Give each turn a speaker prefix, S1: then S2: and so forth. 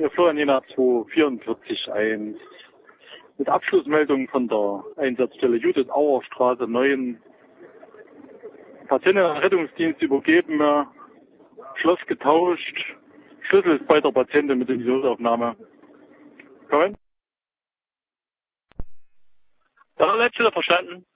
S1: Ja, Florian Jena 2441. Mit Abschlussmeldung von der Einsatzstelle Judith-Auer-Straße 9. Patientin an Rettungsdienst übergeben, Schloss getauscht, Schlüssel ist bei der Patientin mit Infusionsaufnahme. Kommen?
S2: Ja, letzte verstanden.